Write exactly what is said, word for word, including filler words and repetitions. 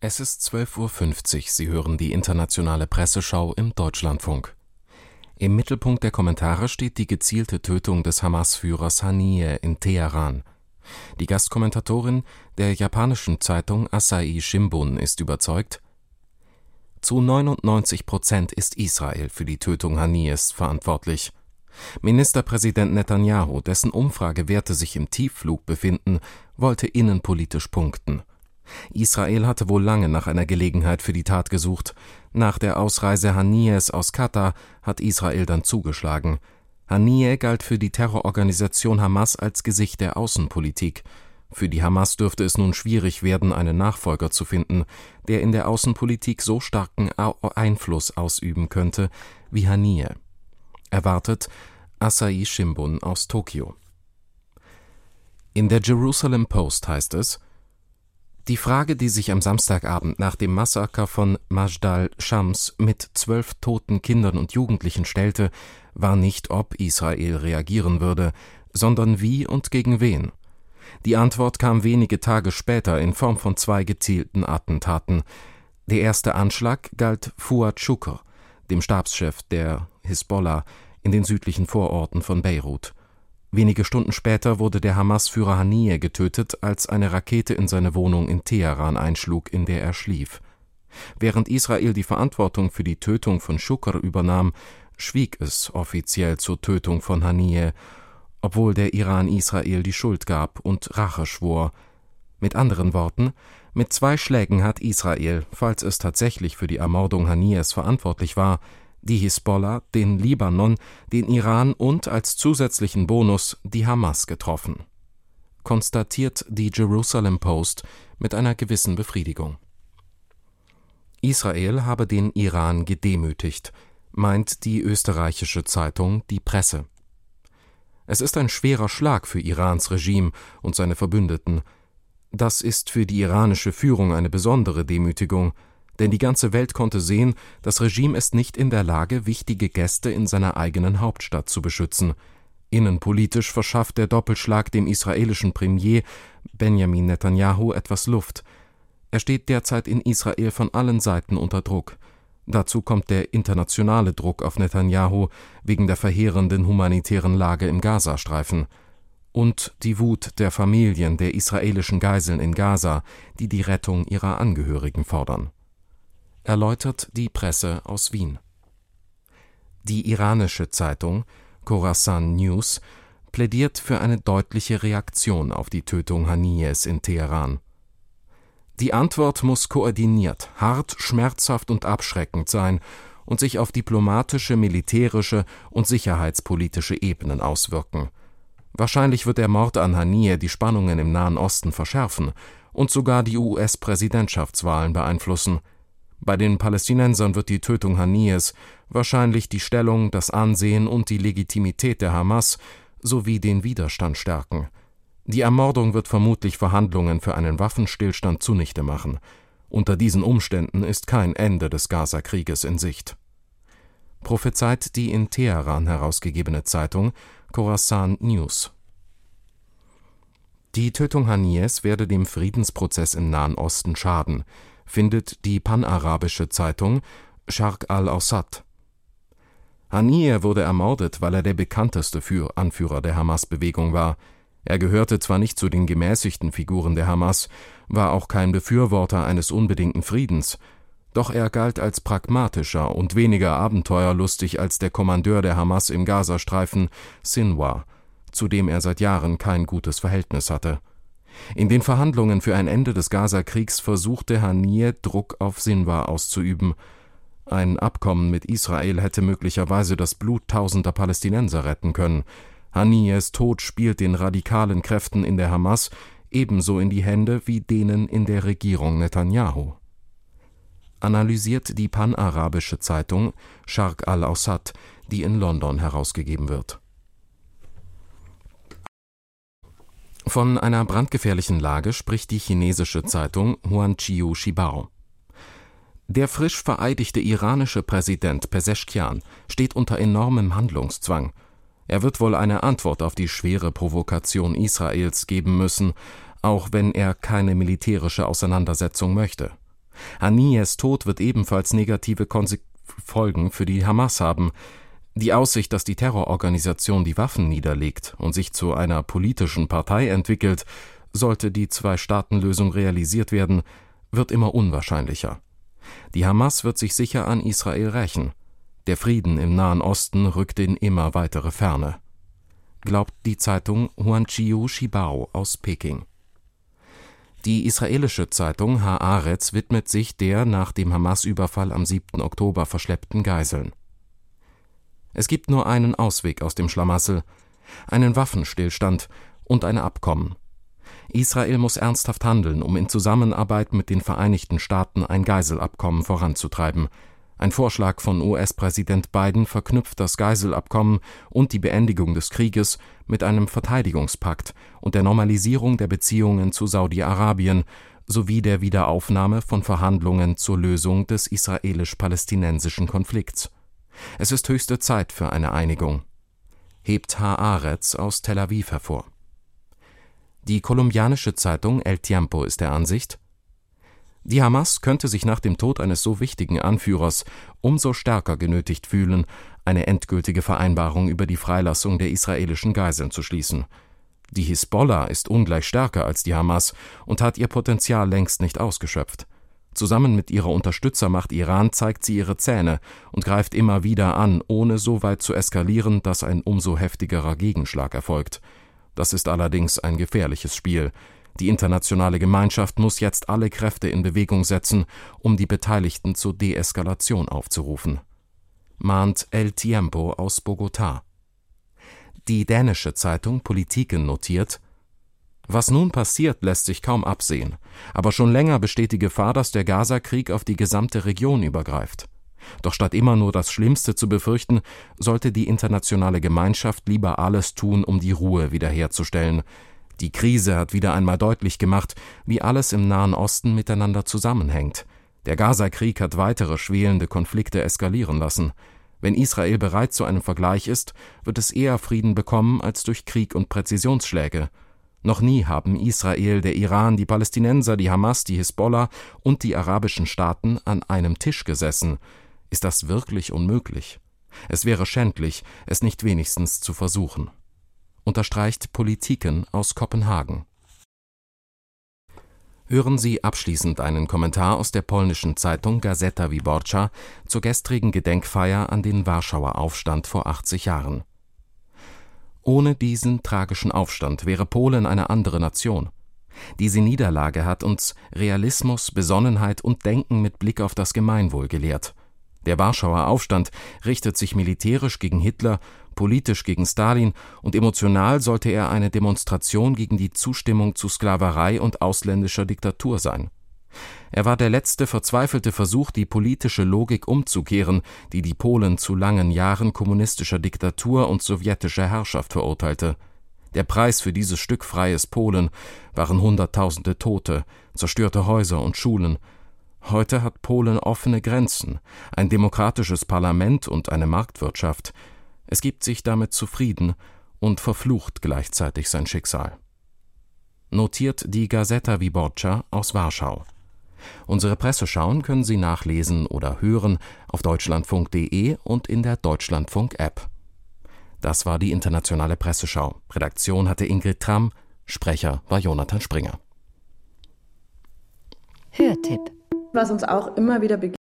Es ist zwölf Uhr fünfzig, Sie hören die internationale Presseschau im Deutschlandfunk. Im Mittelpunkt der Kommentare steht die gezielte Tötung des Hamas-Führers Haniyeh in Teheran. Die Gastkommentatorin der japanischen Zeitung Asahi Shimbun ist überzeugt: Zu neunundneunzig Prozent ist Israel für die Tötung Haniyehs verantwortlich. Ministerpräsident Netanyahu, dessen Umfragewerte sich im Tiefflug befinden, wollte innenpolitisch punkten. Israel hatte wohl lange nach einer Gelegenheit für die Tat gesucht. Nach der Ausreise Haniyehs aus Katar hat Israel dann zugeschlagen. Haniyeh galt für die Terrororganisation Hamas als Gesicht der Außenpolitik. Für die Hamas dürfte es nun schwierig werden, einen Nachfolger zu finden, der in der Außenpolitik so starken Einfluss ausüben könnte wie Haniyeh. Erwartet Asahi Shimbun aus Tokio. In der Jerusalem Post heißt es: Die Frage, die sich am Samstagabend nach dem Massaker von Majdal Shams mit zwölf toten Kindern und Jugendlichen stellte, war nicht, ob Israel reagieren würde, sondern wie und gegen wen. Die Antwort kam wenige Tage später in Form von zwei gezielten Attentaten. Der erste Anschlag galt Fuad Shukr, dem Stabschef der Hisbollah, in den südlichen Vororten von Beirut. Wenige Stunden später wurde der Hamas-Führer Haniyeh getötet, als eine Rakete in seine Wohnung in Teheran einschlug, in der er schlief. Während Israel die Verantwortung für die Tötung von Shukr übernahm, schwieg es offiziell zur Tötung von Haniyeh, obwohl der Iran Israel die Schuld gab und Rache schwor. Mit anderen Worten, mit zwei Schlägen hat Israel, falls es tatsächlich für die Ermordung Haniyehs verantwortlich war, die Hisbollah, den Libanon, den Iran und als zusätzlichen Bonus die Hamas getroffen. Konstatiert die Jerusalem Post mit einer gewissen Befriedigung. Israel habe den Iran gedemütigt, meint die österreichische Zeitung Die Presse. Es ist ein schwerer Schlag für Irans Regime und seine Verbündeten. Das ist für die iranische Führung eine besondere Demütigung, denn die ganze Welt konnte sehen, das Regime ist nicht in der Lage, wichtige Gäste in seiner eigenen Hauptstadt zu beschützen. Innenpolitisch verschafft der Doppelschlag dem israelischen Premier Benjamin Netanyahu etwas Luft. Er steht derzeit in Israel von allen Seiten unter Druck. Dazu kommt der internationale Druck auf Netanyahu wegen der verheerenden humanitären Lage im Gazastreifen. Und die Wut der Familien der israelischen Geiseln in Gaza, die die Rettung ihrer Angehörigen fordern. Erläutert die Presse aus Wien. Die iranische Zeitung Khorasan News plädiert für eine deutliche Reaktion auf die Tötung Haniyehs in Teheran. Die Antwort muss koordiniert, hart, schmerzhaft und abschreckend sein und sich auf diplomatische, militärische und sicherheitspolitische Ebenen auswirken. Wahrscheinlich wird der Mord an Haniyeh die Spannungen im Nahen Osten verschärfen und sogar die U S-Präsidentschaftswahlen beeinflussen. Bei den Palästinensern wird die Tötung Haniyehs wahrscheinlich die Stellung, das Ansehen und die Legitimität der Hamas sowie den Widerstand stärken. Die Ermordung wird vermutlich Verhandlungen für einen Waffenstillstand zunichte machen. Unter diesen Umständen ist kein Ende des Gaza-Krieges in Sicht. Prophezeit die in Teheran herausgegebene Zeitung Khorasan News. Die Tötung Haniyehs werde dem Friedensprozess im Nahen Osten schaden, findet die panarabische Zeitung Sharq al-Awsat. Haniyeh wurde ermordet, weil er der bekannteste Anführer der Hamas-Bewegung war. Er gehörte zwar nicht zu den gemäßigten Figuren der Hamas, war auch kein Befürworter eines unbedingten Friedens, doch er galt als pragmatischer und weniger abenteuerlustig als der Kommandeur der Hamas im Gazastreifen, Sinwar, zu dem er seit Jahren kein gutes Verhältnis hatte. In den Verhandlungen für ein Ende des Gaza-Kriegs versuchte Haniyeh, Druck auf Sinwar auszuüben. Ein Abkommen mit Israel hätte möglicherweise das Blut tausender Palästinenser retten können. Haniyehs Tod spielt den radikalen Kräften in der Hamas ebenso in die Hände wie denen in der Regierung Netanyahu. Analysiert die panarabische Zeitung Sharq al-Awsat, die in London herausgegeben wird. Von einer brandgefährlichen Lage spricht die chinesische Zeitung Huanqiu Shibao. Der frisch vereidigte iranische Präsident Pezeshkian steht unter enormem Handlungszwang. Er wird wohl eine Antwort auf die schwere Provokation Israels geben müssen, auch wenn er keine militärische Auseinandersetzung möchte. Haniyehs Tod wird ebenfalls negative Konse- Folgen für die Hamas haben. Die Aussicht, dass die Terrororganisation die Waffen niederlegt und sich zu einer politischen Partei entwickelt, sollte die Zwei-Staaten-Lösung realisiert werden, wird immer unwahrscheinlicher. Die Hamas wird sich sicher an Israel rächen. Der Frieden im Nahen Osten rückt in immer weitere Ferne. Glaubt die Zeitung Huanqiu Shibao aus Peking. Die israelische Zeitung Haaretz widmet sich der nach dem Hamas-Überfall am siebten Oktober verschleppten Geiseln. Es gibt nur einen Ausweg aus dem Schlamassel, einen Waffenstillstand und ein Abkommen. Israel muss ernsthaft handeln, um in Zusammenarbeit mit den Vereinigten Staaten ein Geiselabkommen voranzutreiben. Ein Vorschlag von U S-Präsident Biden verknüpft das Geiselabkommen und die Beendigung des Krieges mit einem Verteidigungspakt und der Normalisierung der Beziehungen zu Saudi-Arabien sowie der Wiederaufnahme von Verhandlungen zur Lösung des israelisch-palästinensischen Konflikts. Es ist höchste Zeit für eine Einigung, hebt Haaretz aus Tel Aviv hervor. Die kolumbianische Zeitung El Tiempo ist der Ansicht, die Hamas könnte sich nach dem Tod eines so wichtigen Anführers umso stärker genötigt fühlen, eine endgültige Vereinbarung über die Freilassung der israelischen Geiseln zu schließen. Die Hisbollah ist ungleich stärker als die Hamas und hat ihr Potenzial längst nicht ausgeschöpft. Zusammen mit ihrer Unterstützermacht Iran zeigt sie ihre Zähne und greift immer wieder an, ohne so weit zu eskalieren, dass ein umso heftigerer Gegenschlag erfolgt. Das ist allerdings ein gefährliches Spiel. Die internationale Gemeinschaft muss jetzt alle Kräfte in Bewegung setzen, um die Beteiligten zur Deeskalation aufzurufen, mahnt El Tiempo aus Bogotá. Die dänische Zeitung Politiken notiert: Was nun passiert, lässt sich kaum absehen, aber schon länger besteht die Gefahr, dass der Gaza-Krieg auf die gesamte Region übergreift. Doch statt immer nur das Schlimmste zu befürchten, sollte die internationale Gemeinschaft lieber alles tun, um die Ruhe wiederherzustellen. Die Krise hat wieder einmal deutlich gemacht, wie alles im Nahen Osten miteinander zusammenhängt. Der Gaza-Krieg hat weitere schwelende Konflikte eskalieren lassen. Wenn Israel bereit zu einem Vergleich ist, wird es eher Frieden bekommen als durch Krieg und Präzisionsschläge. Noch nie haben Israel, der Iran, die Palästinenser, die Hamas, die Hisbollah und die arabischen Staaten an einem Tisch gesessen. Ist das wirklich unmöglich? Es wäre schändlich, es nicht wenigstens zu versuchen. Unterstreicht Politiken aus Kopenhagen. Hören Sie abschließend einen Kommentar aus der polnischen Zeitung Gazeta Wyborcza zur gestrigen Gedenkfeier an den Warschauer Aufstand vor achtzig Jahren. Ohne diesen tragischen Aufstand wäre Polen eine andere Nation. Diese Niederlage hat uns Realismus, Besonnenheit und Denken mit Blick auf das Gemeinwohl gelehrt. Der Warschauer Aufstand richtet sich militärisch gegen Hitler, politisch gegen Stalin und emotional sollte er eine Demonstration gegen die Zustimmung zu Sklaverei und ausländischer Diktatur sein. Er war der letzte verzweifelte Versuch, die politische Logik umzukehren, die die Polen zu langen Jahren kommunistischer Diktatur und sowjetischer Herrschaft verurteilte. Der Preis für dieses Stück freies Polen waren Hunderttausende Tote, zerstörte Häuser und Schulen. Heute hat Polen offene Grenzen, ein demokratisches Parlament und eine Marktwirtschaft. Es gibt sich damit zufrieden und verflucht gleichzeitig sein Schicksal. Notiert die Gazeta Wyborcza aus Warschau. Unsere Presseschauen können Sie nachlesen oder hören auf deutschlandfunk punkt de und in der Deutschlandfunk-App. Das war die internationale Presseschau. Redaktion hatte Ingrid Tramm, Sprecher war Jonathan Springer. Hörtipp. Was uns auch immer wieder begegnet,